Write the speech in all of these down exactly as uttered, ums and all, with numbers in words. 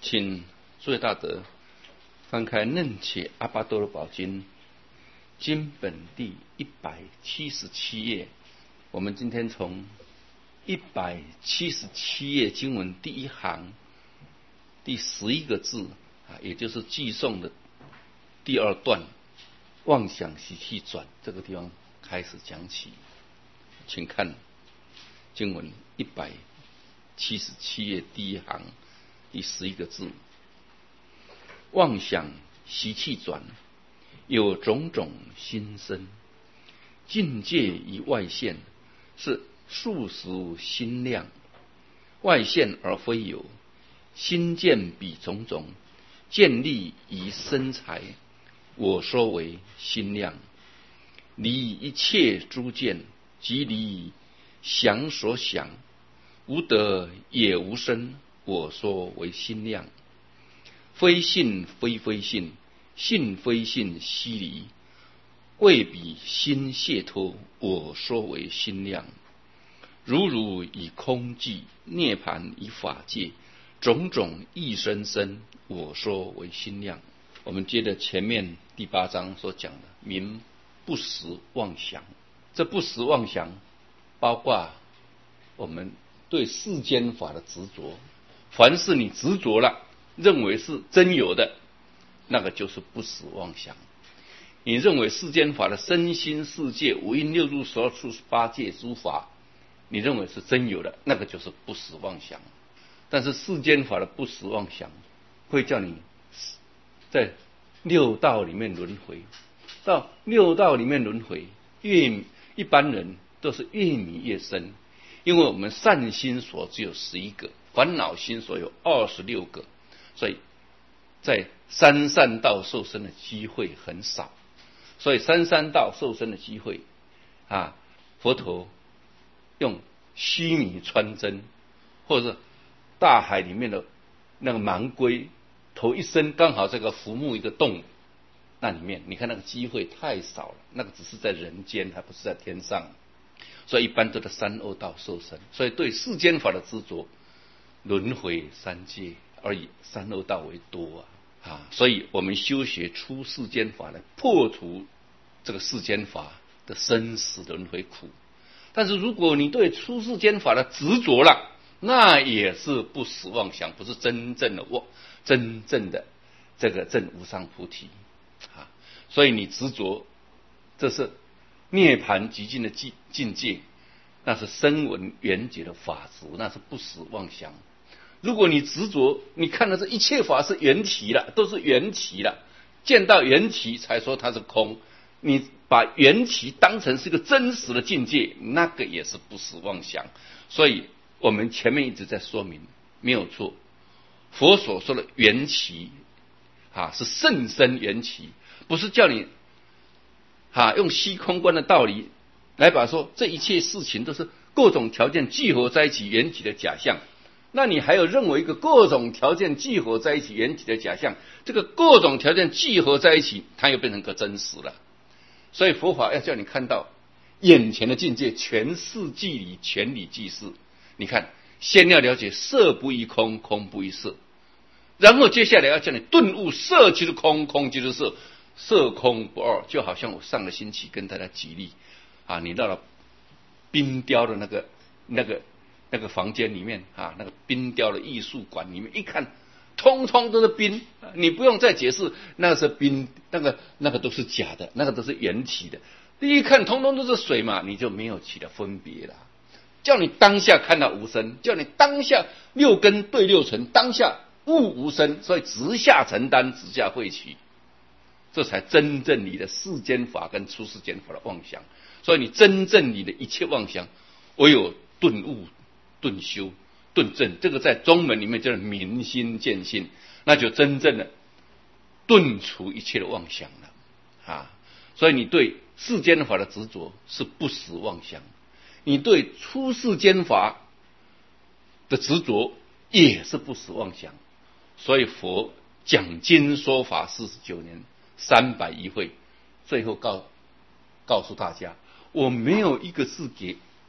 请诸位大德翻开《楞伽阿跋多罗宝经》经本第一百七十七页。我们今天从一百七十七页经文第一行第十一个字啊，也就是偈颂的第二段妄想习气转这个地方开始讲起。请看经文一百七十七页第一行第十一个字：妄想习气转，有种种心生，境界以外现，是数属心量，外现而非有，心见彼种种，见立以身材，我说为心量。离一切诸见，即离想所想，无得也无生，我说为心量。非信非非信，信非信悉离，为彼心解脱，我说为心量。如如以空寂，涅盘以法界，种种一生生，我说为心量。我们接着前面第八章所讲的名不实妄想。这不实妄想包括我们对世间法的执着，凡是你执着了认为是真有的，那个就是不实妄想。你认为世间法的身心世界五阴六入十二处八界诸法，你认为是真有的，那个就是不实妄想。但是世间法的不实妄想会叫你在六道里面轮回，到六道里面轮回，越一般人都是越迷越深，因为我们善心所只有十一个，烦恼心所有二十六个，所以在三善道受生的机会很少。所以三善道受生的机会啊，佛陀用须弥穿针，或者是大海里面的那个盲龟头一伸，刚好这个浮木一个洞，那里面你看那个机会太少了，那个只是在人间，还不是在天上。所以一般都在三恶道受生，所以对世间法的执着，轮回三界而以三恶道为多啊啊！所以我们修学出世间法来破除这个世间法的生死轮回苦。但是如果你对出世间法的执着了，那也是不实妄想，不是真正的我真正的这个证无上菩提啊！所以你执着，这是涅槃极尽的境界，那是声闻缘觉的法执，那是不实妄想。如果你执着，你看到这一切法是缘起了，都是缘起了，见到缘起才说它是空，你把缘起当成是一个真实的境界，那个也是不实妄想。所以我们前面一直在说明，没有错，佛所说的缘起啊，是甚深缘起，不是叫你啊用虚空观的道理来把说这一切事情都是各种条件聚合在一起缘起的假象。那你还有认为一个各种条件聚合在一起缘起的假象，这个各种条件聚合在一起，它又变成个真实了。所以佛法要叫你看到眼前的境界，全事即理，全理即事。你看，先要了解色不异空，空不异色，然后接下来要叫你顿悟色即是空，空即是色，色空不二。就好像我上个星期跟大家举例啊，你到了冰雕的那个那个那个房间里面啊，那个冰雕的艺术馆里面一看，通通都是冰，你不用再解释那是冰，那个那个都是假的，那个都是缘起的。第一看通通都是水嘛，你就没有起了分别了。叫你当下看到无生，叫你当下六根对六尘，当下悟无生，所以直下承担，直下慧取，这才真正你的世间法跟出世间法的妄想。所以你真正你的一切妄想，唯有顿悟、顿修、顿证，这个在中门里面叫明心见性，那就真正的顿除一切的妄想了啊！所以你对世间法的执着是不实妄想，你对出世间法的执着也是不实妄想。所以佛讲经说法四十九年，三百一会，最后告告诉大家，我没有一个字给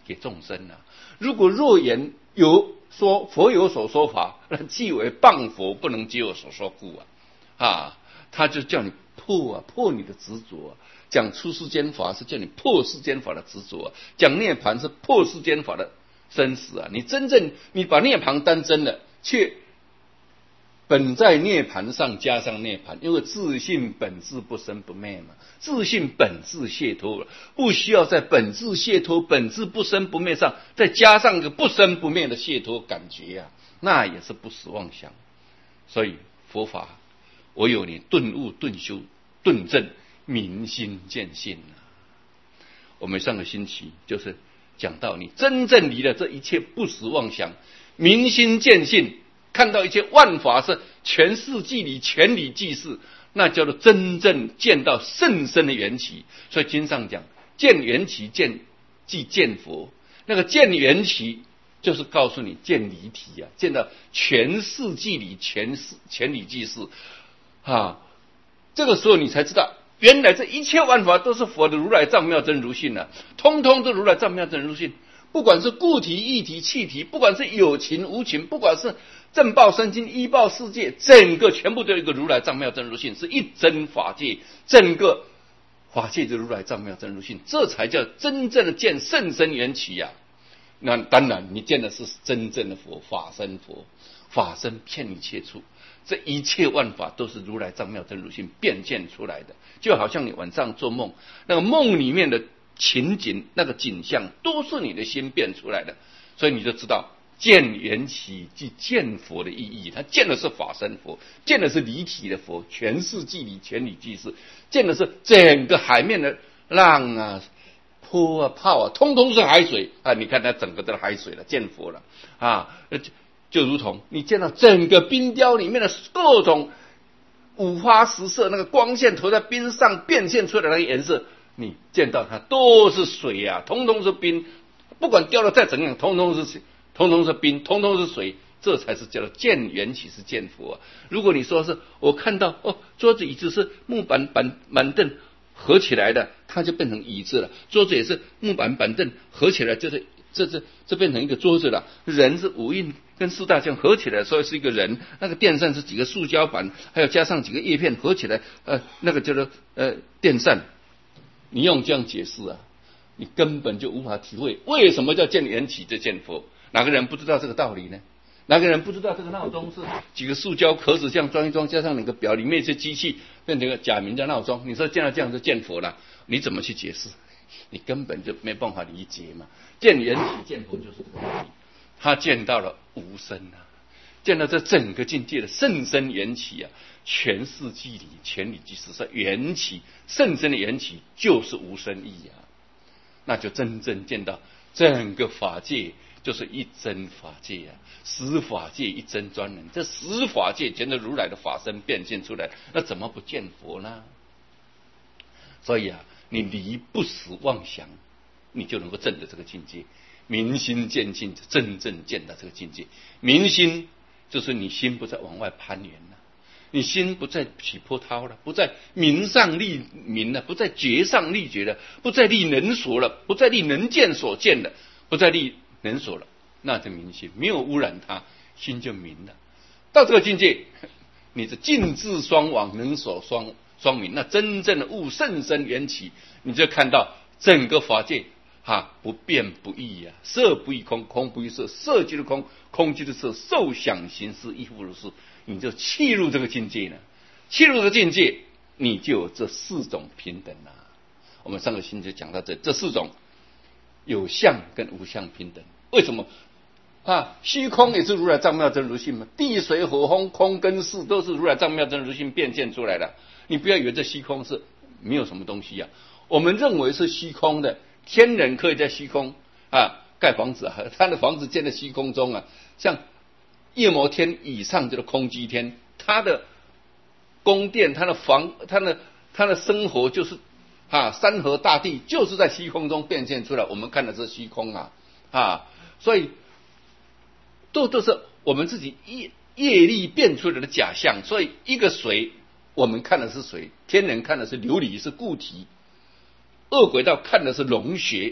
给众生啊。如果若言有说佛有所说法，那即为谤佛，不能皆我所说故啊啊！他就叫你破啊，破你的执着啊。讲出世间法是叫你破世间法的执着啊，讲涅槃是破世间法的生死啊。你真正你把涅槃当真了，却本在涅槃上加上涅槃，因为自性本质不生不灭嘛，自性本质解脱了，不需要在本质解脱、本质不生不灭上再加上一个不生不灭的解脱感觉啊，那也是不实妄想。所以佛法唯有你顿悟、顿修、顿证，明心见性啊。我们上个星期就是讲到，你真正离了这一切不实妄想，明心见性，看到一切万法是全世纪理、全理即是，那叫做真正见到甚深的缘起。所以经上讲，见缘起见即见佛，那个见缘起就是告诉你见离体啊，见到全世纪理、全世全理即是啊。这个时候你才知道，原来这一切万法都是佛的如来藏妙真如性啊，通通都如来藏妙真如性。不管是固体、液体、气体，不管是有情无情，不管是正报身经、依报世界，整个全部都有一个如来藏妙真如性，是一真法界，整个法界的如来藏妙真如性，这才叫真正的见甚深缘起呀、啊。那当然，你见的是真正的佛，法身佛，法身骗你切处。这一切万法都是如来藏妙真如性变现出来的，就好像你晚上做梦，那个梦里面的情景、那个景象，都是你的心变出来的。所以你就知道，见缘起即见佛的意义。他见的是法身佛，见的是离体的佛，全世纪理、全理即是，见的是整个海面的浪啊、波啊、泡啊，通通是海水啊！你看它整个都是海水了，见佛了啊！就如同你见到整个冰雕里面的各种五花十色，那个光线投在冰上变现出来的那个颜色，你见到它都是水啊，通通是冰，不管雕的再怎样，通通是水，通通是冰，通通是水，这才是叫做见缘起，是见佛啊。如果你说是我看到哦，桌子椅子是木板板板凳合起来的，它就变成椅子了；桌子也是木板板凳合起来，就是这这这变成一个桌子了。人是五蕴跟四大相合起来，所以是一个人。那个电扇是几个塑胶板，还有加上几个叶片合起来，呃，那个叫做呃电扇。你用这样解释啊，你根本就无法体会为什么叫见缘起就见佛。哪个人不知道这个道理呢？哪个人不知道这个闹钟是几个塑胶壳子这样装一装，加上那个表里面一些机器变成一个假名叫闹钟？你说见到这样就见佛了，你怎么去解释？你根本就没办法理解嘛。见缘起见佛就是这个道理，他见到了无生啊，见到这整个境界的甚深缘起啊，全世纪理、全理即是说缘起，甚深的缘起就是无生意啊，那就真正见到整个法界就是一真法界啊，十法界一真专人，这十法界全都如来的法身变现出来，那怎么不见佛呢？所以啊，你离不实妄想，你就能够证得这个境界。明心见性，真正见到这个境界。明心就是你心不再往外攀缘了，你心不再起波涛了，不再明上立明了，不再觉上立觉了，不再立能所了，不再立能见所见了，不再立能所了，那就明心，没有污染它，心就明了。到这个境界，你是尽智双往，能所双双明，那真正的悟甚深缘起，你就看到整个法界哈不变不异啊，色不异空，空不异色，色即是空，空即是色，受想行识亦复如是。你就契入这个境界呢，契入这个境界，你就有这四种平等啊。我们上个星期讲到这这四种。有相跟无相平等，为什么啊？虚空也是如来藏妙真如性嘛，地水火风空跟识都是如来藏妙真如性变现出来的。你不要以为这虚空是没有什么东西啊，我们认为是虚空的，天人可以在虚空啊盖房子啊，他的房子建在虚空中啊，像夜摩天以上就是空居天，他的宫殿、他的房、他的他的生活就是啊，山河大地就是在虚空中变现出来，我们看的是虚空啊啊，所以都都是我们自己业业力变出来的假象。所以一个水，我们看的是水，天人看的是琉璃是固体，恶鬼道看的是龙穴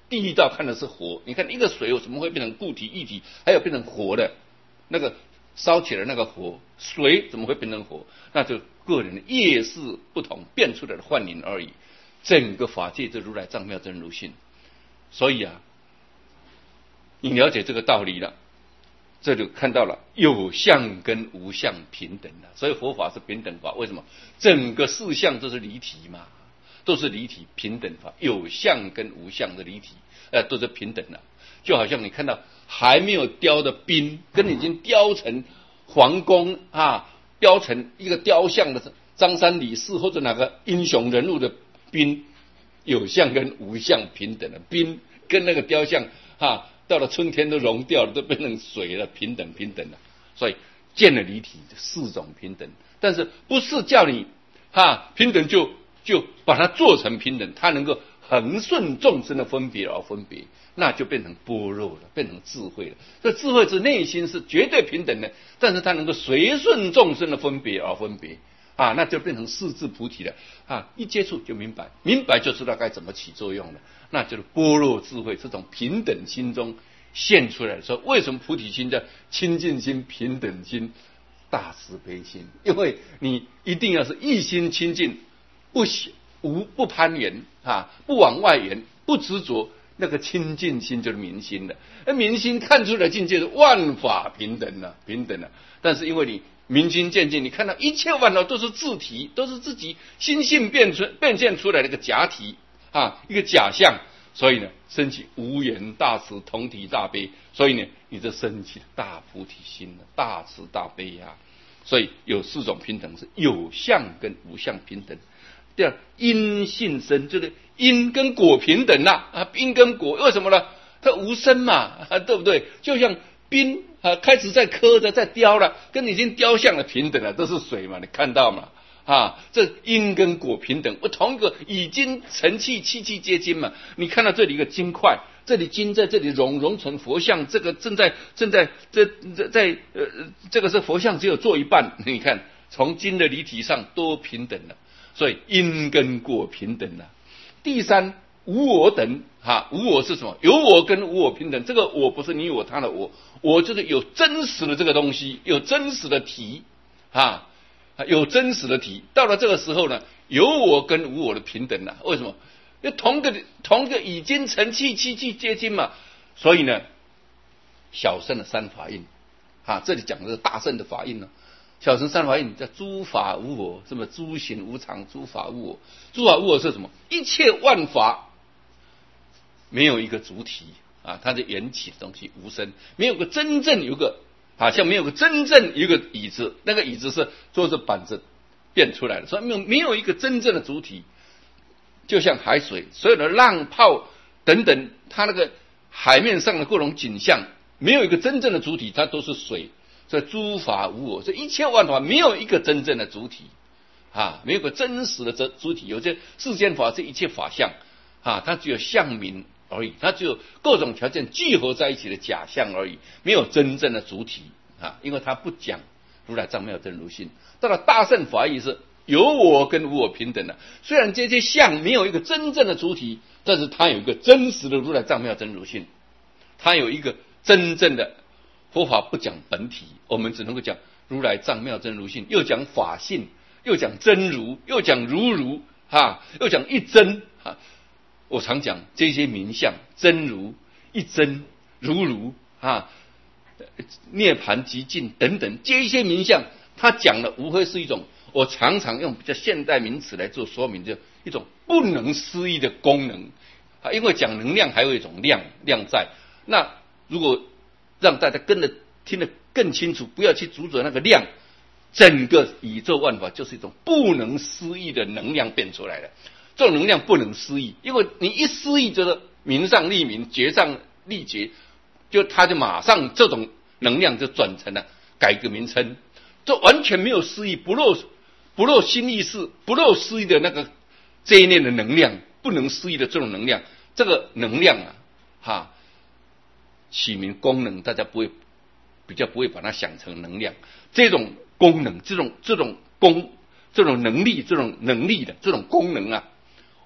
地狱道看的是火，你看一个水怎么会变成固体液体，还有变成火的，那个烧起来那个火，水怎么会变成火？那就个人的业识不同变出来的幻影而已。整个法界就如来藏妙真如性，所以啊，你了解这个道理了，这就看到了有相跟无相平等了。所以佛法是平等法，为什么？整个四相都是离体嘛，都是离体平等法，有相跟无相的离体，呃，都是平等的。就好像你看到还没有雕的冰，跟已经雕成皇宫啊，雕成一个雕像的张三李四或者哪个英雄人物的冰，有相跟无相平等的，冰跟那个雕像啊，到了春天都融掉了，都变成水了，平等平等了。所以见了离体四种平等，但是不是叫你哈平等就就把它做成平等，它能够恒顺众生的分别而分别，那就变成般若了，变成智慧了。这智慧之内心是绝对平等的，但是它能够随顺众生的分别而分别啊，那就变成四智菩提了啊！一接触就明白，明白就知道该怎么起作用了，那就是般若智慧这种平等心中现出来的。说为什么菩提心叫清净心、平等心、大慈悲心？因为你一定要是一心清净，不无不攀缘啊，不往外缘，不执着，那个清净心就是明心的。而明心看出来境界是万法平等了，平等了。但是因为你明心见性，你看到一切万法都是自体，都是自己心性变出变现出来的一个假体啊，一个假象，所以呢，升起无缘大慈同体大悲，所以呢，你这升起大菩提心了，大慈大悲呀、啊。所以有四种平等，是有相跟无相平等。第二，因性生，就是因跟果平等啦啊，因跟果为什么呢？它无生嘛，啊、对不对？就像冰啊，开始在刻的，在雕了，跟已经雕像了平等了，都是水嘛，你看到嘛？啊，这因跟果平等，我同一个已经成气，气气皆金嘛。你看到这里一个金块，这里金在这里融融成佛像，这个正在正在这这在呃这个是佛像只有做一半，你看从金的离体上都平等了，所以因跟果平等了。第三，无我等哈，无我是什么？有我跟无我平等，这个我不是你我他的我，我就是有真实的这个东西，有真实的体啊。有真实的体，到了这个时候呢，有我跟无我的平等了。为什么？因为同个同个已经成气，气气皆金嘛。所以呢，小乘的三法印，啊，这里讲的是大乘的法印呢。小乘三法印叫诸法无我，什么诸行无常，诸法无我。诸法无我是什么？一切万法没有一个主体啊，它是缘起的东西，无生，没有个真正有个。好像没有个真正一个椅子，那个椅子是桌子板子变出来的，所以没有没有一个真正的主体，就像海水，所有的浪泡等等，它那个海面上的各种景象，没有一个真正的主体，它都是水。所以诸法无我，这一切万法没有一个真正的主体啊，没有个真实的真主体。有些世间法是一切法相啊，它只有相名而已，它只有各种条件聚合在一起的假象而已，没有真正的主体啊，因为它不讲如来藏妙真如性。到了大乘法义是有我跟无我平等的，虽然这些相没有一个真正的主体，但是它有一个真实的如来藏妙真如性，它有一个真正的佛法不讲本体，我们只能够讲如来藏妙真如性，又讲法性，又讲真如，又讲如如啊，又讲一真啊。我常讲这些名相，真如、一真、如如啊、涅盘极尽等等，这一些名相，他讲的无非是一种，我常常用比较现代名词来做说明，就一种不能思议的功能啊。因为讲能量还有一种量量在，那如果让大家跟着听得更清楚，不要去阻止那个量，整个宇宙万法就是一种不能思议的能量变出来的。这种能量不能思议，因为你一思议就是名上立名，绝上立绝，就它就马上这种能量就转成了改个名称，这完全没有思议，不露不露心意识，不露思议的那个这一念的能量，不能思议的这种能量，这个能量啊，哈，起名功能，大家不会比较不会把它想成能量，这种功能，这种这种功，这种能力，这种能力的这种功能啊。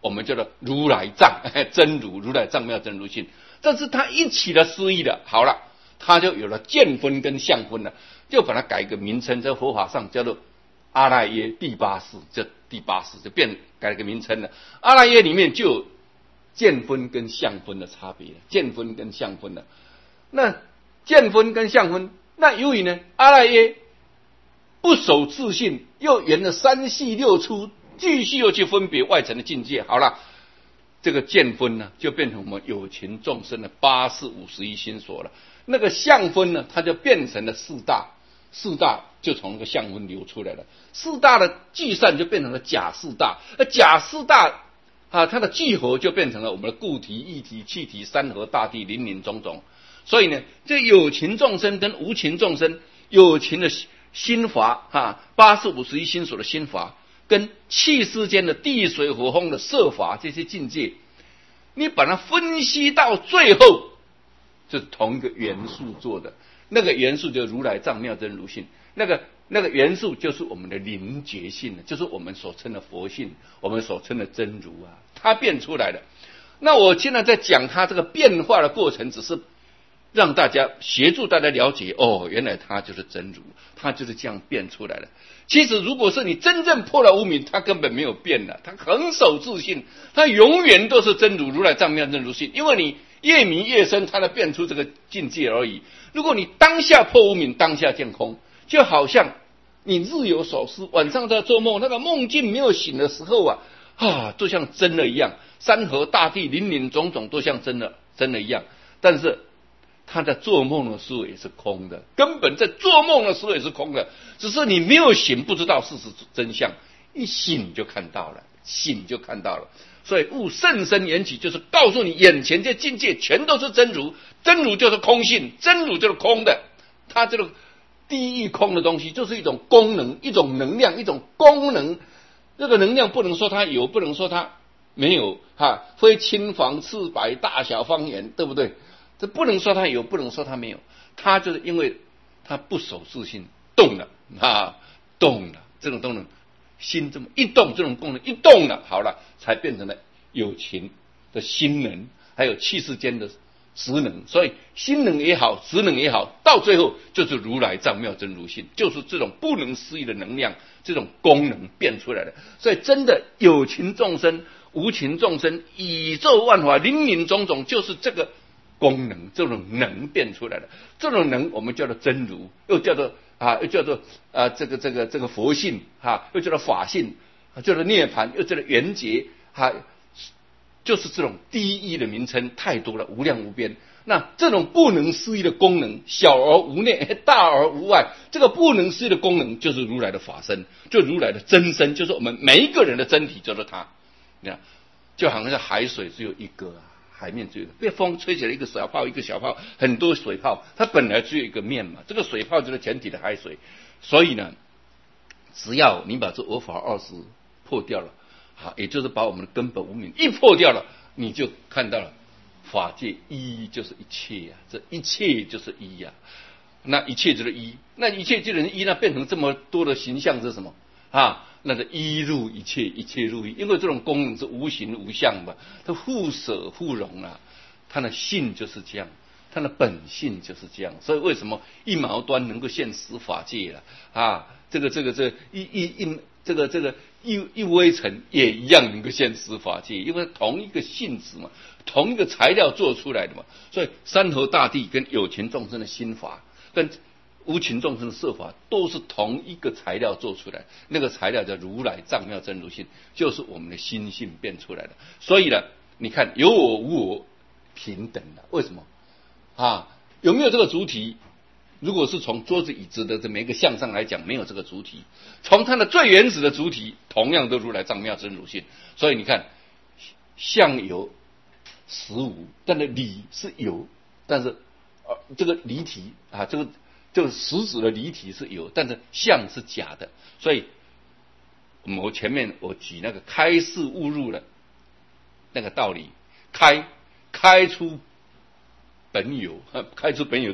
我们叫做如来藏真如，如来藏妙真如性，这是他一起的思义的。好了，他就有了见分跟相分了，就把它改一个名称，在佛法上叫做阿赖耶第八识，这第八识就变改了个名称了。阿赖耶里面就有见分跟相分的差别，见分跟相分的。那见分跟相分，那由于呢阿赖耶不守自性，又沿了三系六出，继续又去分别外层的境界。好了，这个见分呢，就变成我们有情众生的八识五十一心所了。那个相分呢，它就变成了四大，四大就从那个相分流出来了。四大的聚散就变成了假四大，而假四大啊，它的聚合就变成了我们的固体、液体、气体、山河大地、林林种种。所以呢，这有情众生跟无情众生，有情的心法啊，八识五十一心所的心法，跟气世间的地水火风的色法这些境界，你把它分析到最后，就是同一个元素做的。那个元素就是如来藏妙真如性，那个那个元素就是我们的灵觉性，就是我们所称的佛性，我们所称的真如啊，它变出来的。那我现在在讲它这个变化的过程，只是让大家协助大家了解，哦，原来它就是真如，它就是这样变出来的。其实如果是你真正破了无明，它根本没有变的，它恒守自性，它永远都是真如，如来藏妙真如性。因为你越迷越深，它才变出这个境界而已。如果你当下破无明，当下见空，就好像你日有所思，晚上在做梦，那个梦境没有醒的时候啊，啊，就像真的一样，山河大地、林林种种都像真的真的一样。但是他在做梦的时候也是空的，根本在做梦的时候也是空的，只是你没有醒，不知道事实真相，一醒就看到了，醒就看到了。所以悟甚深缘起，就是告诉你眼前这境界全都是真如，真如就是空性，真如就是空的。它这个第一空的东西就是一种功能，一种能量，一种功能。这个能量不能说它有，不能说它没有，哈，非青黄赤白大小方圆，对不对？这不能说它有，不能说它没有，它就是因为它不守自性，动了啊，动了，这种动能，心这么一动，这种功能一动了，好了，才变成了有情的心能，还有气世间的职能。所以心能也好，职能也好，到最后就是如来藏妙真如性，就是这种不能思议的能量，这种功能变出来的。所以真的有情众生、无情众生、宇宙万法林林种种，就是这个功能，这种能变出来的。这种能我们叫做真如，又叫做啊，又叫做啊这个这个这个佛性哈，又叫做法性，叫做涅槃，又叫做圆觉哈，就是这种第一义的名称太多了，无量无边。那这种不能思议的功能，小而无内，大而无外，这个不能思议的功能就是如来的法身，就如来的真身，就是我们每一个人的真体，就是它。你看，就好像是海水只有一个啊。海面只有被风吹起来一个小泡，一个小泡，很多水泡，它本来只有一个面嘛，这个水泡就是全体的海水。所以呢，只要你把这我法二十破掉了，好，也就是把我们的根本无明一破掉了，你就看到了法界一就是一切呀、啊，这一切就是一呀、啊，那一切就是一，那一切就是一，那变成这么多的形象是什么啊？那是一入一切，一切入一，因为这种功能是无形无相嘛，它互舍互融啊，它的性就是这样，它的本性就是这样。所以为什么一毛端能够现十法界了啊？这个这个这一一一这个这个一一微尘也一样能够现十法界，因为同一个性质嘛，同一个材料做出来的嘛。所以山河大地跟有情众生的心法跟无情众生的色法都是同一个材料做出来，那个材料叫如来藏妙真如性，就是我们的心性变出来的。所以呢，你看有我无我平等的，为什么啊？有没有这个主体？如果是从桌子椅子的这每一个相上来讲，没有这个主体；从它的最原始的主体，同样都如来藏妙真如性。所以你看，相有实无，但是理是有，但是呃这个离体啊，这个。这个实质的离体是有，但是相是假的。所以我前面我举那个开示悟入的那个道理，开开出本有，开出本有就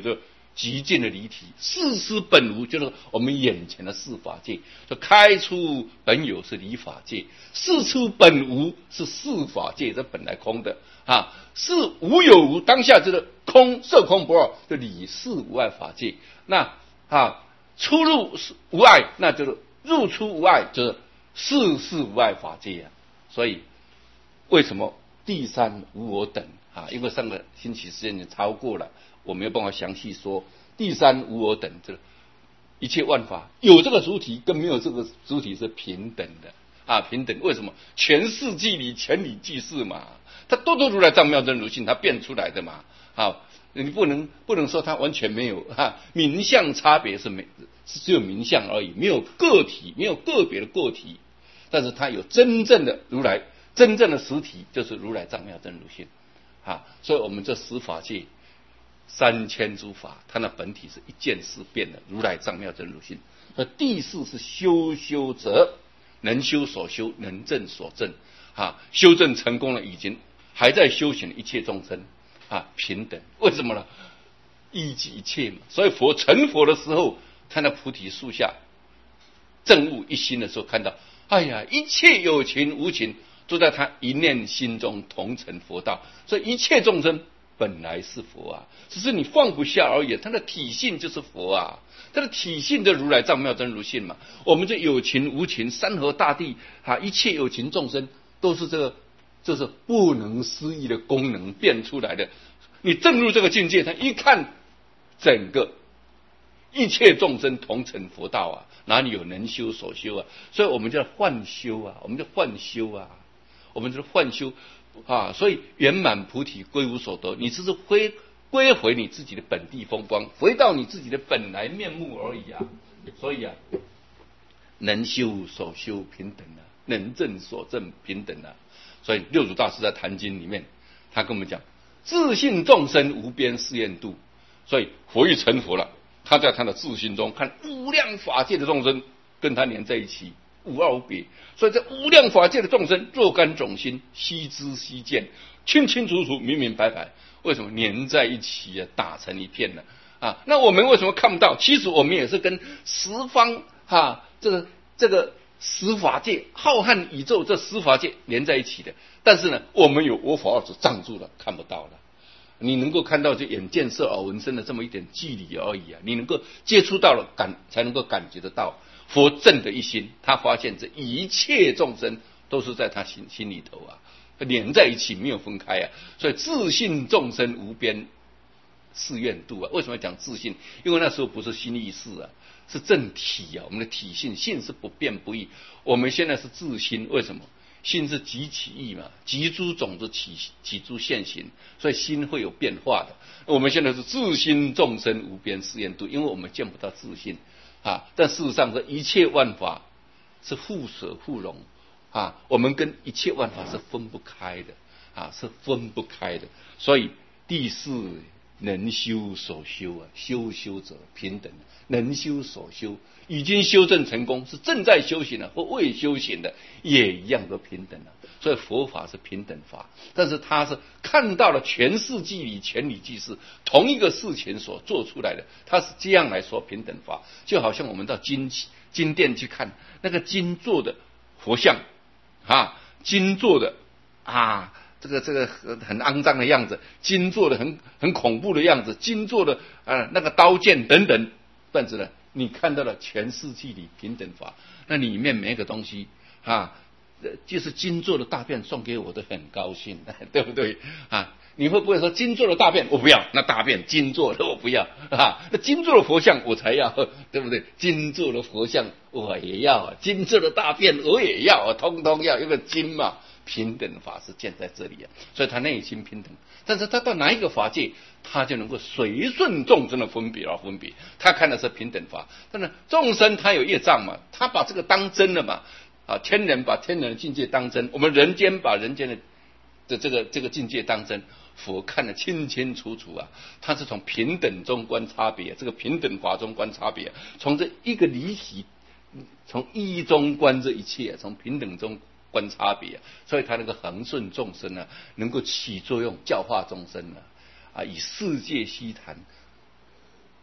极尽的离体，事实本无，就是我们眼前的事法界，就开出本有是离法界，事出本无是事法界，这本来空的啊，是无有无，当下就是空，色空不二，就理事无碍法界。那啊，出入无碍，那就是入出无碍，就是事事无碍法界啊。所以为什么第三无我等啊？因为上个星期时间已经超过了。我没有办法详细说，第三无我等，这一切万法有这个主体跟没有这个主体是平等的啊，平等。为什么？全世即理，全理即是嘛，它都都如来藏妙真如性，它变出来的嘛。好，你不能不能说它完全没有哈、啊，名相差别是没是只有名相而已，没有个体，没有个别的个体，但是它有真正的如来，真正的实体就是如来藏妙真如性啊。所以我们这十法界。三千诸法，它那本体是一件事变的，如来藏妙真如性。那第四是修修者，能修所修，能证所证。啊，修证成功了，已经还在修行的一切众生啊，平等。为什么呢？一即一切嘛。所以佛成佛的时候，他那菩提树下证悟一心的时候，看到，哎呀，一切有情无情都在他一念心中同成佛道，所以一切众生。本来是佛啊，只是你放不下而已。它的体性就是佛啊，它的体性就如来藏妙真如性嘛。我们这有情无情，山河大地啊，一切有情众生都是这个，这是不能思议的功能变出来的。你证入这个境界，他一看整个一切众生同成佛道啊，哪里有能修所修啊？所以我们叫幻修啊，我们叫幻修啊，我们叫幻修。啊，所以圆满菩提归无所得，你只是归归回你自己的本地风光，回到你自己的本来面目而已啊。所以啊，能修所修平等啊，能证所证平等啊。所以六祖大师在《坛经》里面，他跟我们讲，自信众生无边誓愿度。所以佛欲成佛了，他在他的自信中看无量法界的众生跟他连在一起。无二无别，所以这无量法界的众生，若干种心，悉知悉见，清清楚楚，明明白白。为什么连在一起啊？打成一片呢？啊，那我们为什么看不到？其实我们也是跟十方哈、啊，这个这个十法界、浩瀚宇宙这十法界连在一起的。但是呢，我们有我法二字障住了，看不到了。你能够看到就眼见色耳闻声的这么一点距离而已啊！你能够接触到了，感才能够感觉得到。佛正的一心，他发现这一切众生都是在他心心里头啊，连在一起，没有分开啊。所以自信众生无边誓愿度啊。为什么要讲自信？因为那时候不是心意识啊，是正体啊。我们的体性，性是不变不异。我们现在是自心，为什么？心是即起意嘛，即诸种子起起诸现行，所以心会有变化的。我们现在是自心众生无边誓愿度，因为我们见不到自信。啊，但事实上，这一切万法是互舍互融啊，我们跟一切万法是分不开的啊，是分不开的。所以第四能修所修啊，修修者平等，能修所修，已经修正成功，是正在修行的或未修行的，也一样都平等了。所以佛法是平等法，但是他是看到了全世即理，全理即是同一个事情所做出来的，他是这样来说平等法。就好像我们到金金殿去看那个金做的佛像啊，金做的啊。这个这个很肮脏的样子，金做的很很恐怖的样子，金做的啊那个刀剑等等，但是呢，你看到了全世界里平等法，那里面每一个东西啊，就是金做的大便送给我都很高兴，对不对啊？你会不会说金做的大便我不要，那大便金做的我不要啊？那金做的佛像我才要，对不对？金做的佛像我也要，金做的大便我也要，通通要，因为金嘛。平等法是建在这里啊，所以他内心平等，但是他到哪一个法界，他就能够随顺众生的分别而分别，他看的是平等法。但是众生他有业障嘛，他把这个当真了嘛，啊，天人把天人的境界当真，我们人间把人间的的这个这个境界当真，佛看得清清楚楚啊，他是从平等中观差别，这个平等法中观差别，从这一个离体，从一中观这一切，从平等中观差别，所以他那个恒顺众生呢、啊，能够起作用教化众生呢、啊，啊，以世界悉谈，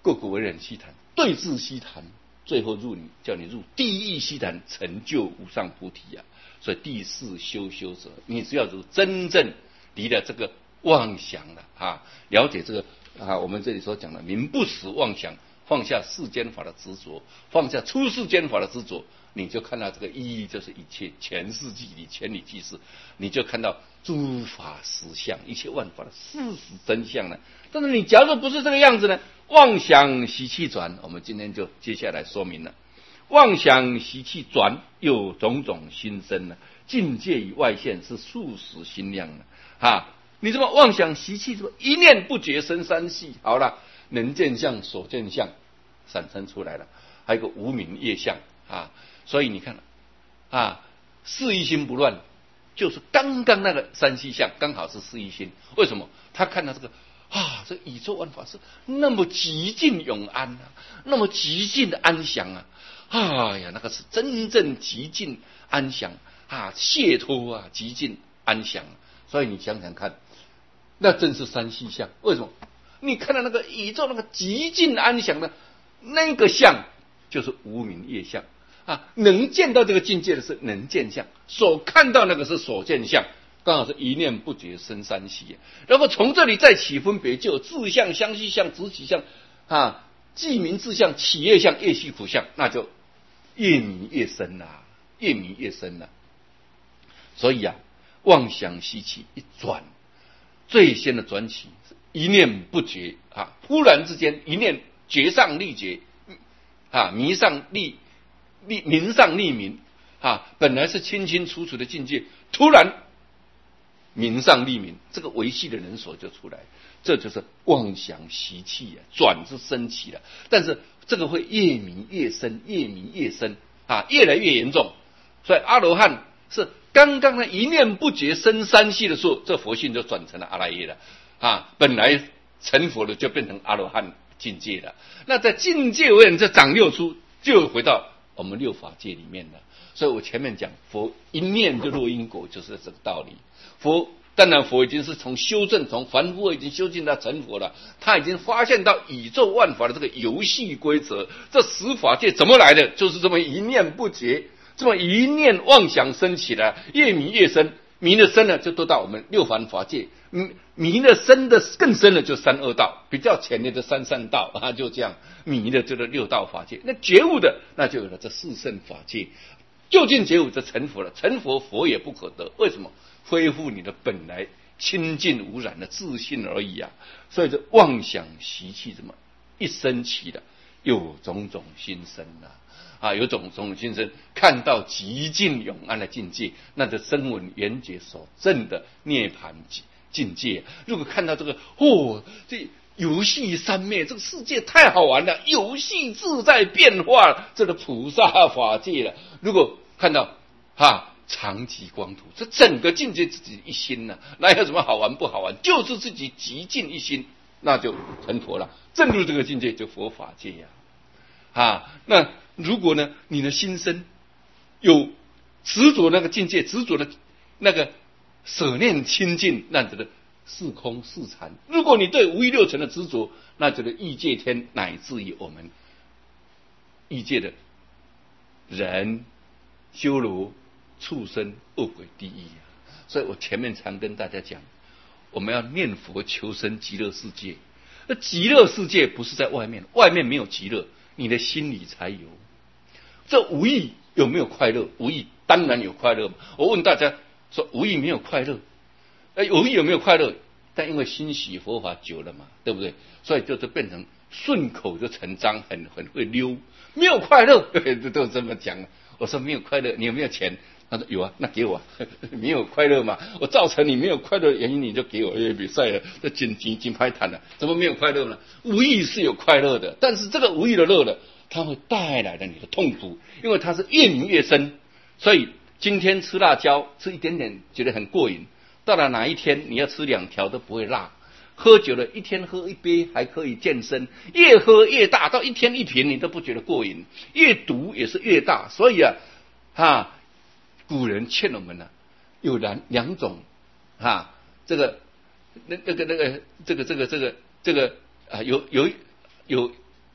个个为人希谈，对治希谈，最后入你叫你入地狱希谈，成就无上菩提啊！所以第四修修者，你只要是真正离了这个妄想了啊，了解这个啊，我们这里所讲的名不实妄想，放下世间法的执着，放下出世间法的执着，你就看到这个意义，就是一切前世即理，前理即是，你就看到诸法实相，一切万法的事实真相呢。但是你假如不是这个样子呢，妄想习气转，我们今天就接下来说明了。妄想习气转，有种种心生呢，境界与外现是数十心量呢。啊，你这么妄想习气，什么一念不觉生三系，好了，能见相、所见相产生出来了，还有一个无明业相啊。所以你看啊，四意心不乱，就是刚刚那个三细相，刚好是四意心。为什么？他看到这个啊，这宇宙万法是那么极尽永安啊，那么极尽的安详啊。哎呀，那个是真正极尽安详啊，解脱啊，极尽安详。所以你想想看，那正是三细相。为什么？你看到那个宇宙那个极尽安详的那个相，就是无明业相啊。能见到这个境界的是能见相，所看到那个是所见相，刚好是一念不觉生三细。然后从这里再起分别，就有自相、相续相、直起相啊，记名自相、起业相、业续苦相，那就越迷越深啊，越迷越深啊。所以啊，妄想习气一转，最先的转起一念不觉啊，忽然之间一念觉上立觉啊，迷上立立明上立明啊，本来是清清楚楚的境界，突然明上立明，这个维系的人所就出来，这就是妄想习气啊，转之升起了。但是这个会越迷越深，越迷越深啊，越来越严重。所以阿罗汉是刚刚的一念不觉生三系的时候，这佛性就转成了阿赖耶了啊，本来成佛了就变成阿罗汉境界了。那在境界为人，这长六出，就回到我们六法界里面了。所以我前面讲佛一念就落因果，就是这个道理。佛当然佛已经是从修正，从凡夫已经修进到成佛了，他已经发现到宇宙万法的这个游戏规则，这十法界怎么来的，就是这么一念不觉，这么一念妄想升起来，越迷越深，迷的深了就都到我们六凡法界，迷的深的更深了就三恶道，比较浅的就三善道啊，就这样迷的就是六道法界。那觉悟的那就有了这四圣法界，究竟觉悟就成佛了，成佛佛也不可得。为什么？恢复你的本来清净无染的自信而已啊！所以这妄想习气怎么一升起的，有种种心生啊！啊，有种种心生，看到极尽永安的境界，那就声闻缘觉所证的涅槃境界。如果看到这个，哦，这游戏三昧，这个世界太好玩了，游戏自在变化，这个菩萨法界了。如果看到啊，常寂光图，这整个境界自己一心呢、啊，那有什么好玩不好玩？就是自己极尽一心，那就成佛了。正入这个境界，就佛法界呀、啊。啊，那如果呢，你的心生有执着那个境界，执着的那个舍念清净，那这个是空是禅。如果你对无欲六尘的执着，那这个欲界天乃至于我们欲界的人、修罗、畜生、恶鬼、地狱啊！所以我前面常跟大家讲，我们要念佛求生极乐世界。那极乐世界不是在外面，外面没有极乐，你的心里才有。这无欲有没有快乐？无欲当然有快乐嘛。我问大家说，无欲没有快乐？哎，无欲有没有快乐？但因为欣喜佛法久了嘛，对不对？所以就是变成顺口就成章，很很会溜，没有快乐，都都这么讲。我说没有快乐，你有没有钱？他说有啊，那给我、啊。没有快乐嘛？我造成你没有快乐的原因，你就给我。哎，比赛了，这金金金牌谈了，怎么没有快乐呢？无欲是有快乐的，但是这个无欲的乐呢，它会带来了你的痛苦，因为它是越迷越深。所以今天吃辣椒，吃一点点觉得很过瘾，到了哪一天你要吃两条都不会辣。喝酒了，一天喝一杯还可以健身，越喝越大，到一天一瓶你都不觉得过瘾，越毒也是越大。所以啊，啊，古人劝我们呢、啊，有两两种啊，这个那那个那个这个这个这个这个啊，有有有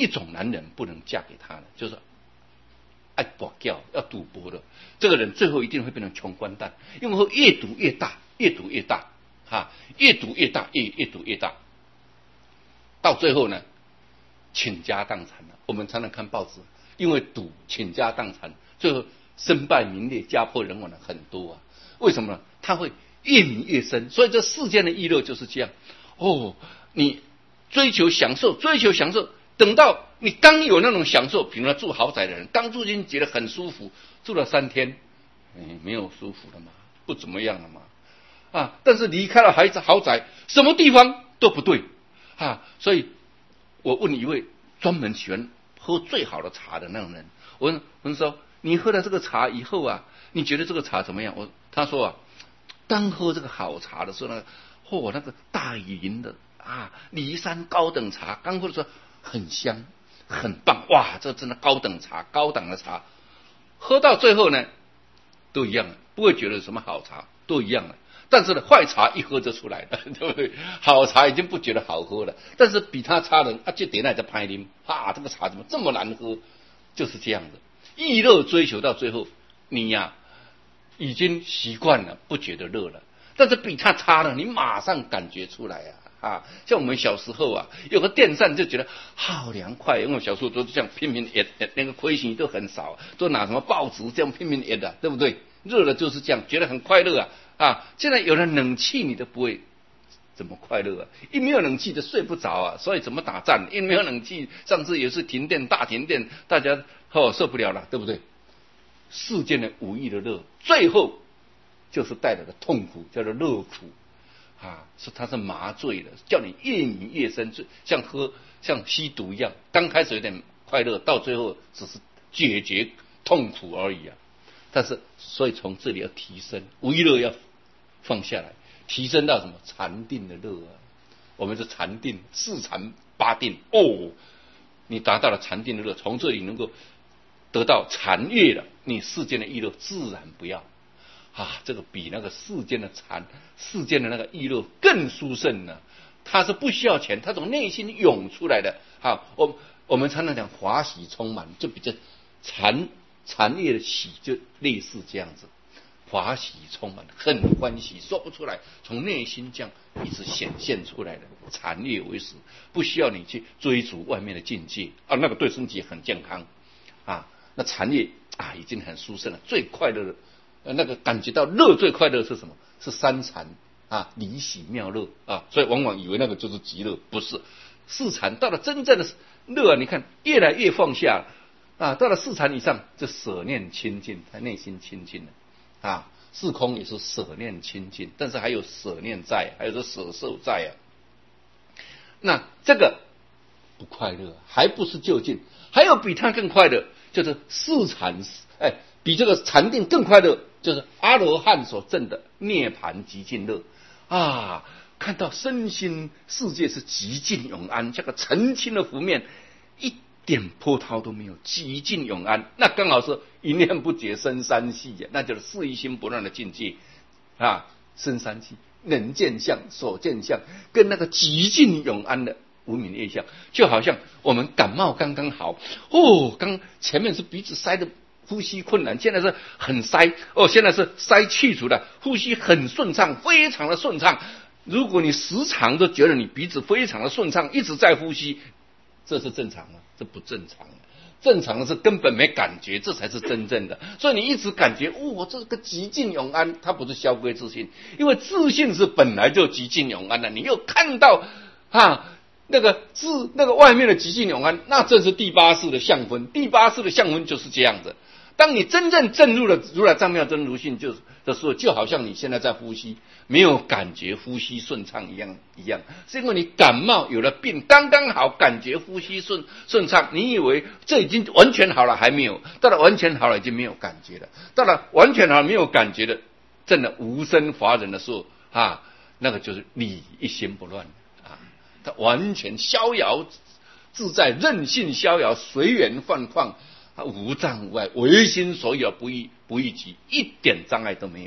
一种男人不能嫁给他的，就是爱赌教要赌博的，这个人最后一定会变成穷光蛋，因为会越赌越大，越赌越大，哈，越赌越大，越越赌越大，到最后呢，倾家荡产了。我们常常看报纸，因为赌倾家荡产，最后身败名裂、家破人亡的很多啊。为什么呢？他会越迷越深，所以这世间的娱乐就是这样。哦，你追求享受，追求享受，等到你刚有那种享受，比如说住豪宅的人，刚住进觉得很舒服，住了三天，哎，没有舒服了嘛，不怎么样了嘛，啊，但是离开了孩子豪宅，什么地方都不对啊。所以我问一位专门喜欢喝最好的茶的那种人，我问我说，你喝了这个茶以后啊，你觉得这个茶怎么样？我他说啊，当喝这个好茶的时候呢，嚯、哦，那个大禹林的啊骊山高等茶，刚喝的时候很香很棒，哇，这真的高等茶高档的茶，喝到最后呢都一样了，不会觉得什么好茶，都一样了。但是呢，坏茶一喝就出来了，对不对？好茶已经不觉得好喝了，但是比他差的啊，就点来在拍啉啊，这个茶怎么这么难喝？就是这样的，易乐追求到最后，你呀、啊、已经习惯了，不觉得热了。但是比他差了，你马上感觉出来啊啊！像我们小时候啊，有个电扇就觉得好凉快，因为小时候都这样拼命捏，那个亏钱都很少，都拿什么报纸这样拼命捏的，对不对？热了就是这样，觉得很快乐啊啊！现在有了冷气，你都不会怎么快乐啊！一没有冷气就睡不着啊，所以怎么打仗？一没有冷气，上次也是停电，大停电，大家哦受不了了，对不对？世间的无意的乐，最后就是带来的痛苦，叫做乐苦啊，是它是麻醉的，叫你越迷越深，像喝像吸毒一样，刚开始有点快乐，到最后只是解决痛苦而已啊。但是，所以从这里要提升，无意乐要放下来，提升到什么禅定的乐啊？我们是禅定，四禅八定哦，你达到了禅定的乐，从这里能够得到禅悦了，你世间的娱乐自然不要啊，这个比那个世间的禅、世间的那个娱乐更殊胜呢。它是不需要钱，它从内心涌出来的。好，我我们常常讲华喜充满，就比较禅。禅悦的喜就类似这样子，华喜充满，很欢喜，说不出来，从内心这样一直显现出来的，禅悦为实，不需要你去追逐外面的境界啊，那个对身体很健康啊。那禅悦啊已经很殊胜了，最快乐的、呃、那个感觉到乐最快乐是什么？是三禅啊，离喜妙乐啊，所以往往以为那个就是极乐，不是。四禅到了真正的乐，你看越来越放下啊，到了四禅以上，就舍念清净，他内心清净了啊。四空也是舍念清净，但是还有舍念在，还有这舍受在啊。那这个不快乐，还不是究竟，还有比它更快乐，就是四禅，哎，比这个禅定更快乐，就是阿罗汉所证的涅槃极尽乐啊。看到身心世界是极尽永安，这个澄清的湖面一点波涛都没有，极尽永安，那刚好是一念不觉生三系呀，那就是四一心不乱的境界啊。生三系，能见相、所见相，跟那个极尽永安的无明业相，就好像我们感冒刚刚好哦，刚前面是鼻子塞的呼吸困难，现在是很塞哦，现在是塞去除了，呼吸很顺畅，非常的顺畅。如果你时常都觉得你鼻子非常的顺畅，一直在呼吸，这是正常吗？这不正常的。正常的是根本没感觉，这才是真正的。所以你一直感觉，哇、哦，这个极尽永安，它不是消归自信，因为自信是本来就极尽永安的。你又看到啊，那个自那个外面的极尽永安，那这是第八世的相分。第八世的相分就是这样子。当你真正证入了如来藏妙真如性就的时候，就好像你现在在呼吸，没有感觉呼吸顺畅一样一样，是因为你感冒有了病，刚刚好感觉呼吸顺顺畅，你以为这已经完全好了，还没有，到了完全好了已经没有感觉了，到了完全好没有感觉的，真的无生法忍的时候啊，那个就是理一心不乱啊，他完全逍遥自在，任性逍遥，随缘放旷。无障无碍，唯心所有不异不异己，一点障碍都没有。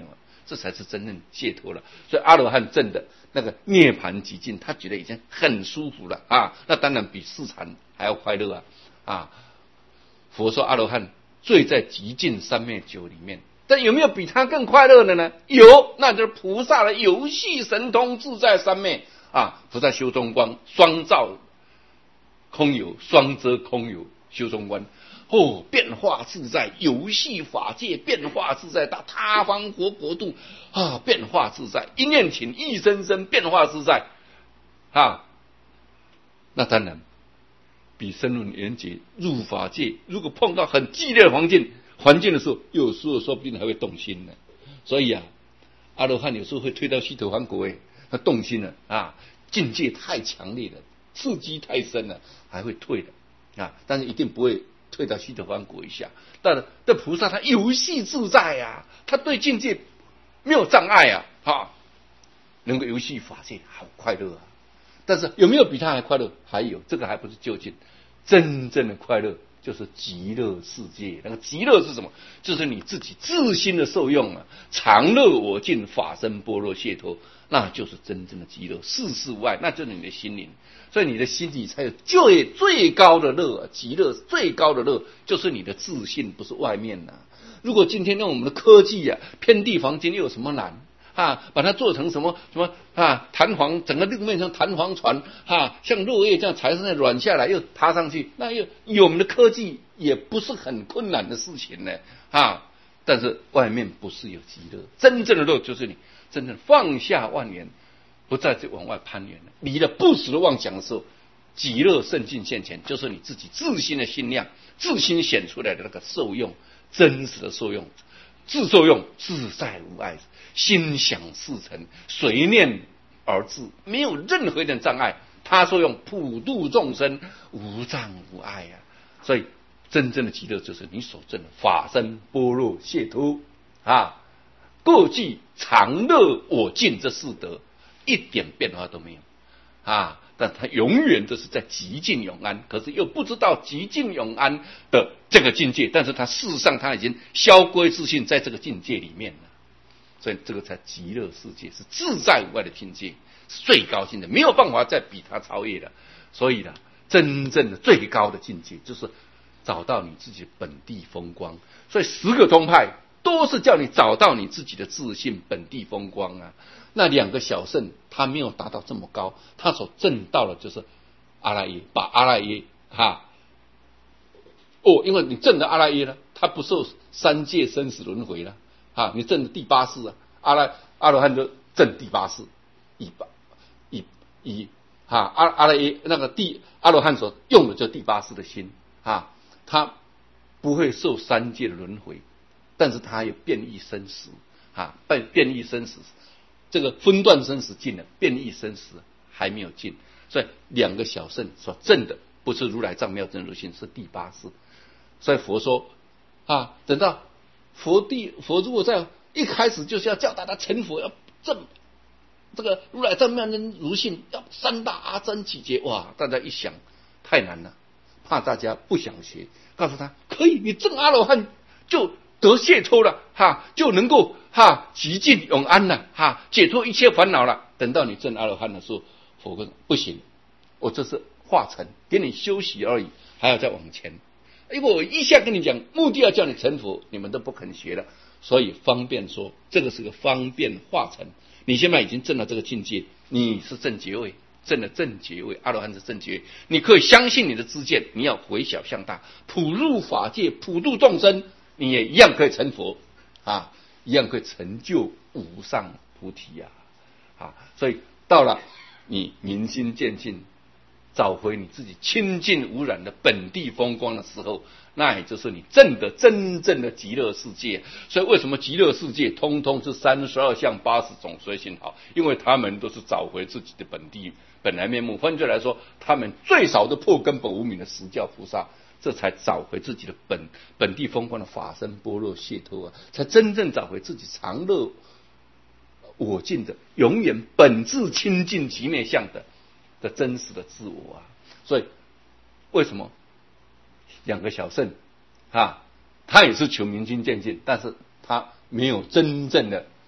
这才是真正解脱了。所以阿罗汉证的那个涅槃极境，他觉得已经很舒服了啊，那当然比市禅还要快乐啊啊！佛说阿罗汉醉在极尽三昧酒里面，但有没有比他更快乐的呢？有，那就是菩萨的游戏神通自在三昧啊！菩萨修中观，双照空有，双遮空有，修中观。哦，变化自在，游戏法界，变化自在，到他方佛国度啊，变化自在，一念情，一生生，变化自在啊。那当然，比声闻缘觉入法界，如果碰到很激烈的环境环境的时候，有时候说不定还会动心呢。所以啊，阿罗汉有时候会推到须陀洹国，哎，他动心了啊，境界太强烈了，刺激太深了，还会退的啊，但是一定不会退到须陀洹国一下。但这菩萨他游戏自在啊，他对境界没有障碍啊，哈，能够游戏法界，好快乐啊！但是有没有比他还快乐？还有，这个还不是究竟，真正的快乐就是极乐世界。那个极乐是什么？就是你自己自心的受用啊，常乐我净，法身般若解脱，那就是真正的极乐，世事无碍，那就是你的心灵。所以你的心里才有最最高的乐，极乐最高的乐就是你的自信，不是外面呐、啊。如果今天用我们的科技啊，遍地黄金又有什么难啊？把它做成什么什么啊？弹簧，整个路面上弹簧船啊，像落叶这样踩上来软下来又爬上去，那又有我们的科技也不是很困难的事情呢啊。但是外面不是有极乐，真正的乐就是你真正放下万缘，不再去往外攀缘了，离了不实的妄想的时候，极乐圣境现前，就是你自己自心的心量，自心显出来的那个受用，真实的受用，自受用，自在无碍，心想事成，随念而至，没有任何一点障碍。他受用普度众生，无障无碍啊！所以真正的极乐就是你所证的法身般若解脱啊，各具常乐我净这四德，一点变化都没有啊！但他永远都是在极静永安，可是又不知道极静永安的这个境界，但是他事实上他已经消归自信在这个境界里面了，所以这个才极乐世界是自在无碍的境界，是最高境的，没有办法再比他超越了。所以呢，真正的最高的境界就是找到你自己本地风光。所以十个宗派都是叫你找到你自己的自信本地风光啊。那两个小圣他没有达到这么高，他所证到的就是阿赖耶，把阿赖耶哈哦，因为你证的阿赖耶呢，他不受三界生死轮回了啊，你证的第八世啊，阿赖阿罗汉就证第八世，以以以哈阿阿赖耶那个第阿罗汉所用的就第八世的心啊，他不会受三界的轮回，但是他有变异生死啊，变变异生死。这个分段生死尽了，变异生死还没有尽，所以两个小圣所证的不是如来藏妙真如性，是第八世。所以佛说啊，等到佛地佛如果在一开始就是要教大家成佛，要证这个如来藏妙真如性，要三大阿僧祇劫，哇！大家一想太难了，怕大家不想学，告诉他可以，你证阿罗汉就得解脱了哈，就能够哈极尽永安了哈，解脱一切烦恼了。等到你证阿罗汉的时候，佛说不行，我这是化成给你休息而已，还要再往前。因为我一下跟你讲，目的要叫你成佛，你们都不肯学了，所以方便说这个是个方便化成。你现在已经证了这个境界，你是正觉位，证了正觉位，阿罗汉是正觉位，你可以相信你的知见，你要回小向大，普入法界，普度众生。你也一样可以成佛啊，一样可以成就无上菩提呀 啊, 啊！所以到了你明心见性，找回你自己清净无染的本地风光的时候，那也就是你证的真正的极乐世界。所以为什么极乐世界通通是三十二相八十种随行好？因为他们都是找回自己的本地本来面目。换句来说，他们最少的破根本无明的实教菩萨，这才找回自己的本本地风光的法身般若解脱啊，才真正找回自己常乐我净的永远本质清净极灭相的的真实的自我啊。所以为什么两个小圣啊，他也是求明心见性，但是他没有真正的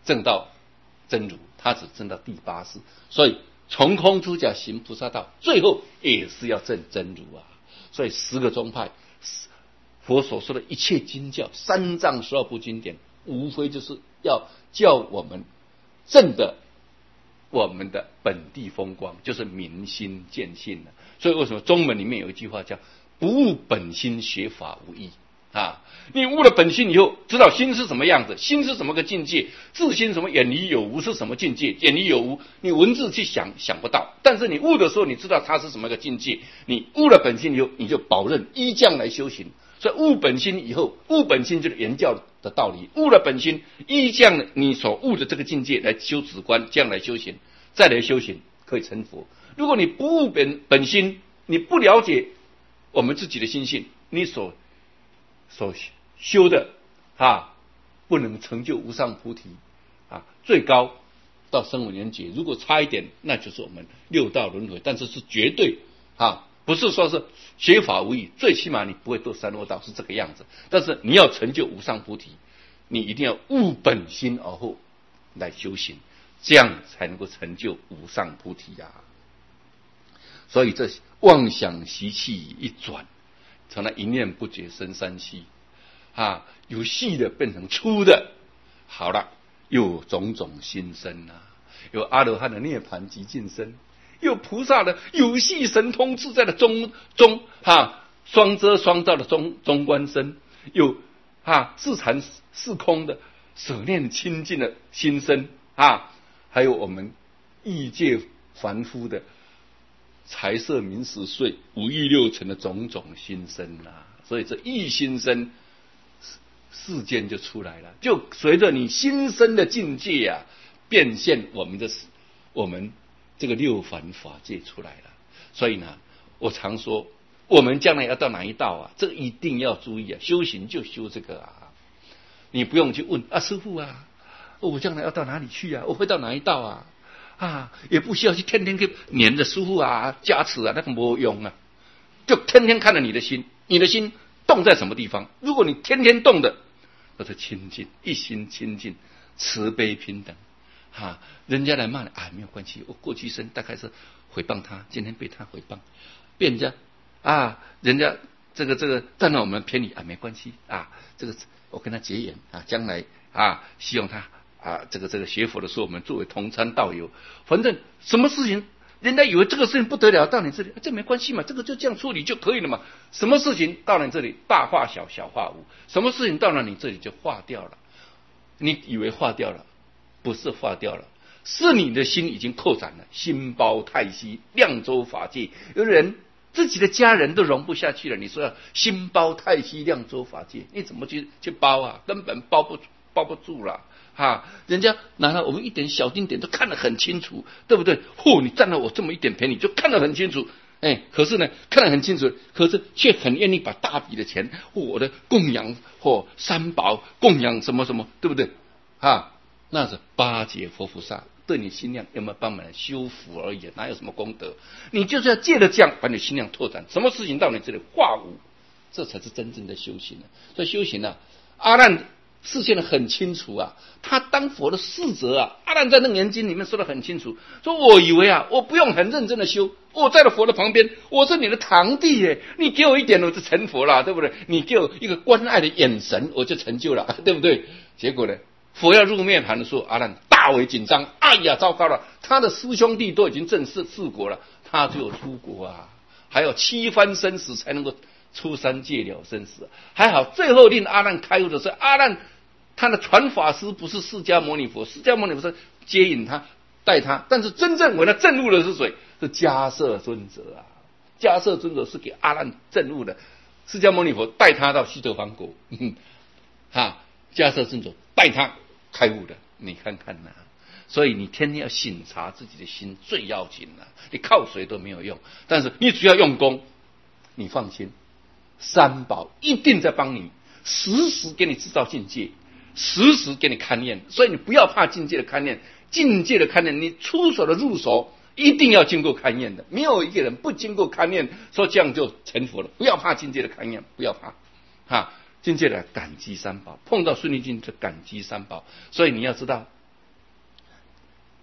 证到真如，他只证到第八世，所以从空出家行菩萨道，最后也是要证真如啊。所以十个宗派，佛所说的一切经教，三藏十二部经典，无非就是要叫我们证的我们的本地风光，就是明心见性了。所以为什么中文里面有一句话叫不悟本心，学法无益啊！你悟了本心以后，知道心是什么样子，心是什么个境界，自心什么远离有无是什么境界，远离有无你文字去想想不到，但是你悟的时候，你知道它是什么个境界。你悟了本心以后，你就保证依这样来修行。所以悟本心以后，悟本心就是原教的道理。悟了本心，依这样你所悟的这个境界来修止观，这样来修行，再来修行可以成佛。如果你不悟本本心，你不了解我们自己的心性，你所所修的啊，不能成就无上菩提啊，最高到声闻缘觉。如果差一点，那就是我们六道轮回，但是是绝对啊。不是说是学法无益，最起码你不会堕三恶道，是这个样子。但是你要成就无上菩提，你一定要悟本心而后来修行，这样才能够成就无上菩提呀、啊。所以这妄想习气一转，成了一念不觉生三细啊，由细的变成粗的，好了，有种种心生啊，有阿罗汉的涅槃极尽身。有菩萨的有系神通自在的中中哈双遮双照的中中观身，有啊自禅是空的舍念清净的心身啊，还有我们异界凡夫的财色名食睡五欲六尘的种种心身啊，所以这一心身世间就出来了，就随着你心身的境界啊，变现我们的我们。这个六凡法界出来了，所以呢，我常说，我们将来要到哪一道啊？这个一定要注意啊！修行就修这个啊，你不用去问啊，师父啊，我将来要到哪里去啊？我会到哪一道啊？啊，也不需要去天天去黏着师父啊、加持啊，那个没用啊，就天天看着你的心，你的心动在什么地方？如果你天天动的，那是清净，一心清净，慈悲平等。啊，人家来骂你啊，没有关系，我过去生大概是诽谤他，今天被他诽谤，被人家啊，人家这个这个占了我们便宜啊，没关系啊，这个我跟他结缘啊，将来啊，希望他啊，这个这个学佛的时候，我们作为同参道友，反正什么事情，人家以为这个事情不得了，到你这里、啊、这没关系嘛，这个就这样处理就可以了嘛。什么事情到了你这里大化小，小化无，什么事情到了你这里就化掉了，你以为化掉了。不是化掉了，是你的心已经扩展了，心包太虚，量周法界。有人自己的家人都容不下去了，你说要心包太虚，量周法界，你怎么去去包啊？根本包不包不住了啊！人家拿了我们一点小丁点都看得很清楚，对不对？嚯、哦，你占了我这么一点便宜，就看得很清楚。哎，可是呢，看得很清楚，可是却很愿意把大笔的钱，我的供养或三宝供养什么什么，对不对？啊！那是八劫佛菩萨对你心量有没有帮忙修福而已，哪有什么功德？你就是要借着这样把你心量拓展，什么事情到你这里化无，这才是真正的修行啊！所以修行啊，阿难示现的很清楚啊，他当佛的侍者啊，阿难在楞严经里面说的很清楚，说我以为啊，我不用很认真的修，我在了佛的旁边，我是你的堂弟耶，你给我一点我就成佛了，对不对？你给我一个关爱的眼神，我就成就了，对不对？结果呢？佛要入涅盘的时候，阿难大为紧张，哎呀，糟糕了！他的师兄弟都已经正式治国了，他只有出国啊，还有七番生死才能够出三界了生死。还好，最后令阿难开悟的是阿难，他的传法师不是释迦牟尼佛，释迦牟尼佛是接引他、带他，但是真正为他证悟的是谁？是迦叶尊者啊！迦叶尊者是给阿难证悟的，释迦牟尼佛带他到西得方国，哈，迦叶尊者带他开悟的，你看看呐、啊。所以你天天要省察自己的心最要紧了、啊，你靠谁都没有用，但是你只要用功，你放心，三宝一定在帮你，时时给你制造境界，时时给你勘验，所以你不要怕境界的勘验，境界的勘验，你出手的入手一定要经过勘验的，没有一个人不经过勘验说这样就成佛了，不要怕境界的勘验，不要怕哈。境界的感激三宝，碰到顺利境就感激三宝，所以你要知道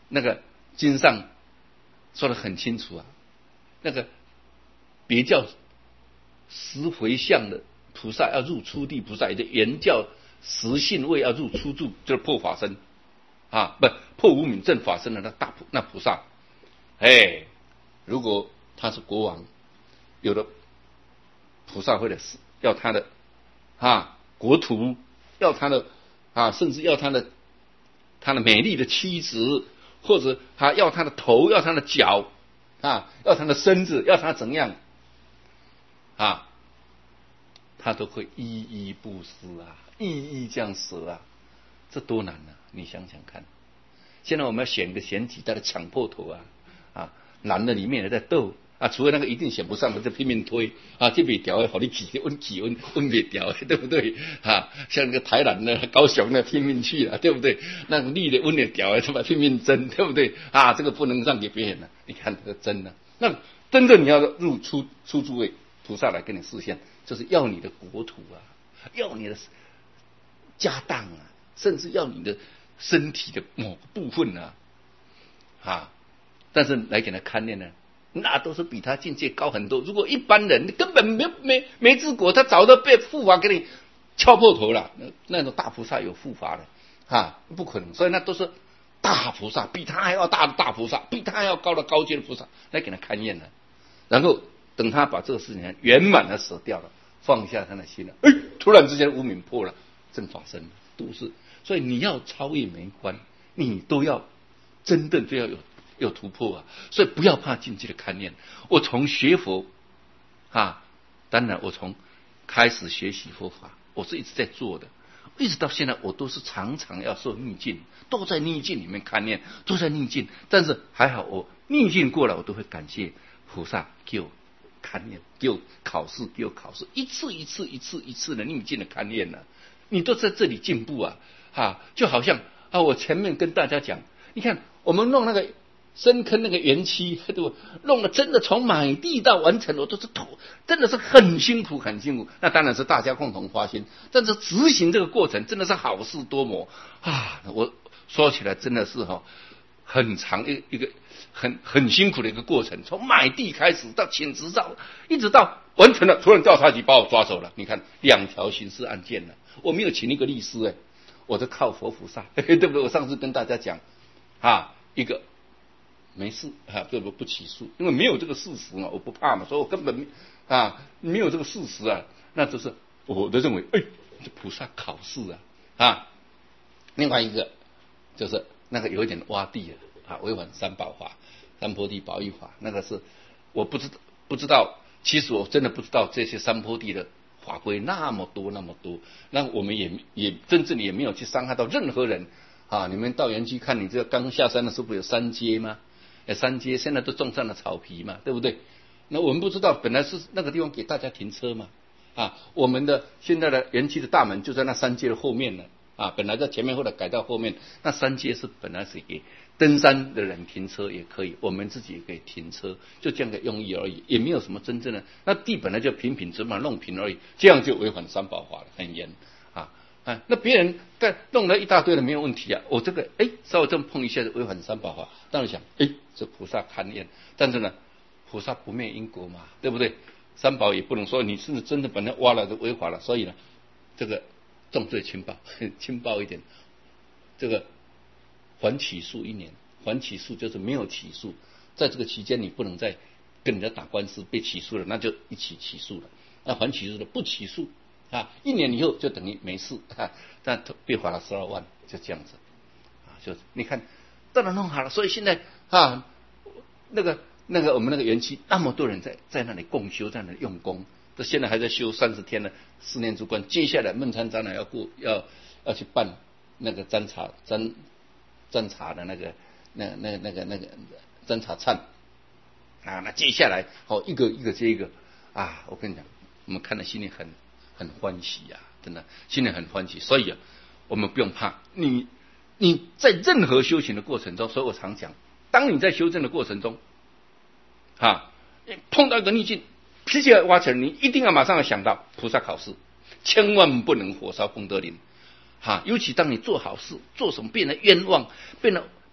那个经上说得很清楚啊，那个别教十回向的菩萨要入初地菩萨，也就原教十信位要入初住，就是破法身啊，不破无明正法身的那大菩那菩萨。哎，如果他是国王，有的菩萨会的要他的啊国土，要他的啊，甚至要他的他的美丽的妻子，或者他要他的头，要他的脚啊，要他的身子，要他怎样啊，他都会一一布施啊，一一这样舍啊，这多难啊！你想想看，现在我们要选个选几代的抢破头啊啊，男的里面也在斗啊，除了那个一定选不上的就拼命推啊，这边调好你挤温挤温温别调，对不对啊？像那个台南的、高雄的拼命去了，对不对？那个绿的温的调，他把拼命争，对不对啊？这个不能让给别人了，你看这个争了，那真正你要入出出诸位菩萨来跟你示现，就是要你的国土啊，要你的家当啊，甚至要你的身体的某个部分啊，啊，但是来给他看念呢，那都是比他境界高很多。如果一般人根本没没没治国，他早都被护法给你敲破头了。那那种大菩萨有护法的啊，不可能。所以那都是大菩萨，比他还要大的大菩萨，比他还要高的高阶的菩萨来给他看念的。然后等他把这个事情圆满的舍掉了，放下他的心了，哎，突然之间无明破了，正法身了，都是。所以你要超越每一关，你都要真正都要有有突破啊！所以不要怕境界的勘验。我从学佛啊，当然我从开始学习佛法，我是一直在做的，一直到现在我都是常常要受逆境，都在逆境里面勘验，都在逆境。但是还好，我逆境过了，我都会感谢菩萨给我勘验，给我考试，给我考试，一次一次一次一次的逆境的勘验呢，你都在这里进步啊！啊，就好像啊，我前面跟大家讲，你看我们弄那个深坑那个园区，对不？弄了真的从买地到完成，我都是头，真的是很辛苦，很辛苦。那当然是大家共同花心，但是执行这个过程真的是好事多磨啊！我说起来真的是哈、哦，很长一一个很很辛苦的一个过程，从买地开始到请执照，一直到完成了，突然调查局把我抓走了。你看两条刑事案件了，我没有请一个律师哎。我就靠佛菩萨，对不对？我上次跟大家讲，啊，一个没事啊，这个不起诉，因为没有这个事实嘛，我不怕嘛，所以我根本啊没有这个事实啊，那就是我都认为，哎，这菩萨考试啊啊。另外一个就是那个有一点洼地啊，违反三宝法、三坡地保育法，那个是我不知道不知道，其实我真的不知道这些三坡地的法规那么多那么多，那我们也也真正也没有去伤害到任何人啊！你们到园区看，你这个刚下山的时候不是有三阶吗？哎，三阶现在都种上了草皮嘛，对不对？那我们不知道，本来是那个地方给大家停车嘛，啊，我们的现在的园区的大门就在那三阶的后面呢，啊，本来在前面或者改到后面，那三阶是本来是给登山的人停车也可以，我们自己也可以停车，就这样的用意而已，也没有什么真正的。那地本来就平平，只把弄平而已，这样就违反三宝法了，很严啊啊！那别人在弄了一大堆的没有问题啊，我这个哎稍微这么碰一下就违反三宝法，当然想哎这菩萨勘验，但是呢菩萨不灭因果嘛，对不对？三宝也不能说你是真的把它挖了就违法了，所以呢这个重罪轻报，轻报一点，这个。缓起诉一年，缓起诉就是没有起诉，在这个期间你不能再跟人家打官司，被起诉了那就一起起诉了。那缓起诉的不起诉啊，一年以后就等于没事啊，但被罚了十二万，就这样子啊，就是你看，当然弄好了，所以现在啊，那个那个我们那个园区那么多人在在那里共修，在那里用功，这现在还在修三十天的四念住观，接下来孟参长老要过要要去办那个侦查侦。侦查的那个、那、那、那个、那个侦查忏啊，那接下来哦，一个一个接一个啊，我跟你讲，我们看了心里很很欢喜呀、啊，真的心里很欢喜。所以啊，我们不用怕，你你在任何修行的过程中，所以我常讲，当你在修正的过程中，啊，碰到一个逆境，脾气挖起来，你一定要马上要想到菩萨考试，千万不能火烧功德林。哈，尤其当你做好事，做什么变得冤枉，变得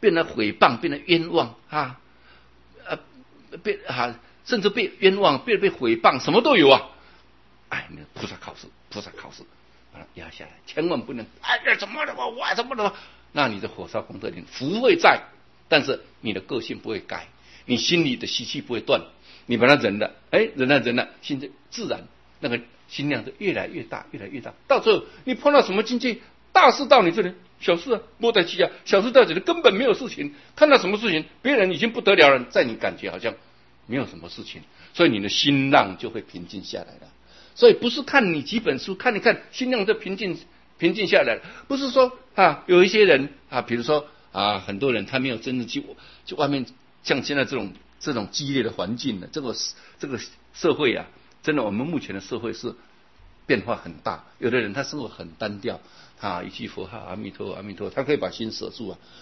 变得毁谤，变得冤枉啊，呃，被啊，甚至被冤枉，被被毁谤，什么都有啊！哎，那菩萨考试，菩萨考试，把它压下来，千万不能哎呀怎么的吧，我怎么的吧？那你的火烧功德林福会在，但是你的个性不会改，你心里的习气不会断，你把它忍了，哎，忍了忍了，心就自然那个心量就越来越大，越来越大，到最后你碰到什么境界，大事到你这里。小事啊，莫在计较。小事到这里根本没有事情，看到什么事情，别人已经不得了了，在你感觉好像没有什么事情，所以你的心浪就会平静下来了。所以不是看你几本书，看一看心量就平静平静下来了。不是说啊，有一些人啊，比如说啊，很多人他没有真正去去外面，像现在这种这种激烈的环境呢，这个这个社会啊，真的我们目前的社会是变化很大。有的人他生活很单调。啊，一句佛号阿弥陀阿弥陀，他可以把心舍住啊。